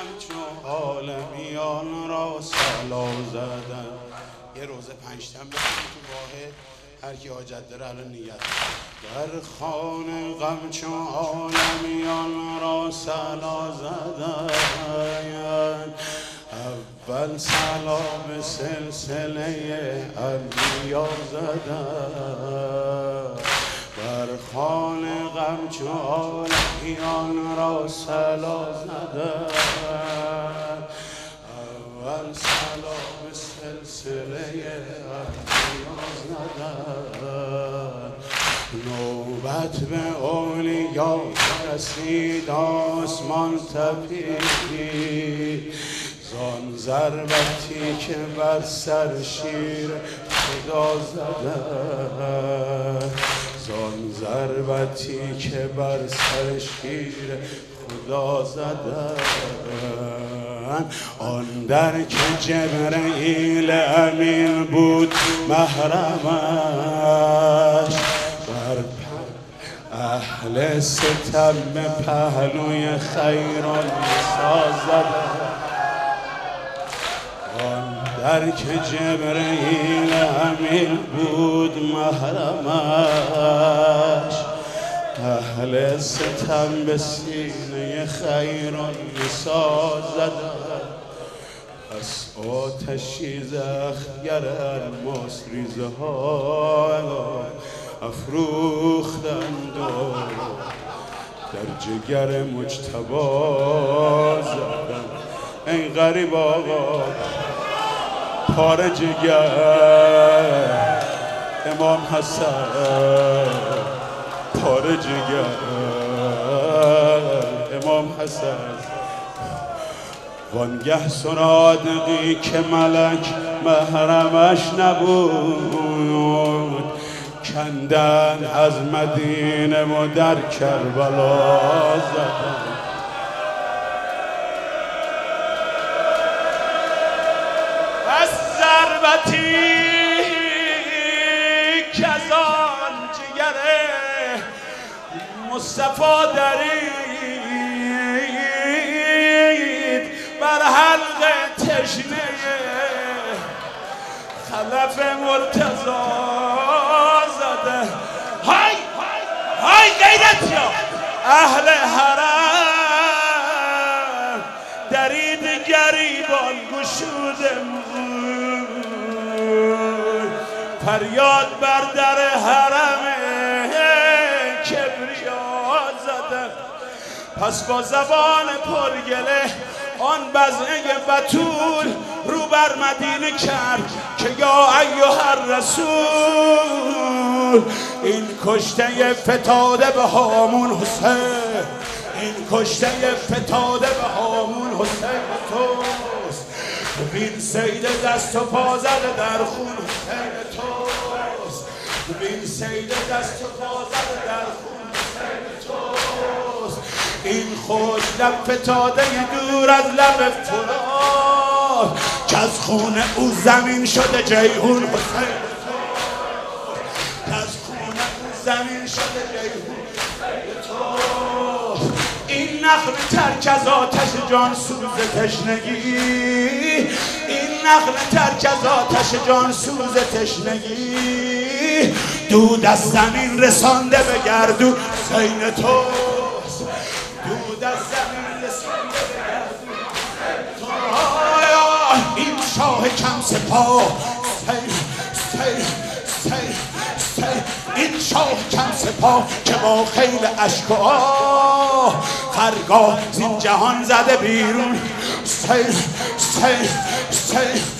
همچون عالمیان را سلا زدن. یه روز پنجشنبه تو واحد هر کی حاجت داره الان نیت در خانه غم چون عالمیان را سلا زدن. اول سلا به سلسله انبیا زدن. بر خانه غم چون عالمیان را سلا زدن. اول سلا به سلسله انبیا زدن. نوبت به اولیا رسید آسمان تپید. زان ضربتی که بر سر شیر خدا زدن. زان ضربتی که بر سر شیر خدا زدن. آن در که جبرئیل امین بود محرمش. بر اهل ستم به پهلوی خیرالنسا زدن. آن در که جبرئیل امین بود محرمش. اهل ستم به سینه خیرالنسا زدن. پس آتشی زخگر الماس ریزه ها افروختند و در جگر مجتبی زدن. ای غریب آقا پاره جگر امام حسن، پاره جگر امام حسن. وانگه سرادقی که ملک محرمش نبود. کندن از مدینه و در کربلا زدن. از ضربتی که از آن جگر مصطفی درید بر حلق تشنه خلف مرتضی زده. های های غیرت یا اهل حرم درید گریبان گشوده فریاد بر در حرم کبریا زده. پس با زبان پرگله آن بزمه بتول رو بر مدینه کرد که یا ایها الرسول این کشته فتاده به هامون حسین. این کشته فتاده به هامون حسین توست. ببین سید دست و پا زده در خون حسین توست. ببین سید دست و پا زده در خون حسین توست. این خوش لب فتاده دور از لب فرات که از خون او زمین شده جیهون حسین توست. که از خون او زمین شده جیهون حسین توست. این نخل ترک از آتش جان سوز تشنگی. این نخل ترک از آتش جان سوز تشنگی دود از زمین رسانده به گردون حسین توست. دود از زمین رسانده به گردون حسین توست. این شاه کم سپاه این شاه کم سپاه که با خیل اشک و آه خرگاه زین جهان زده بیرون.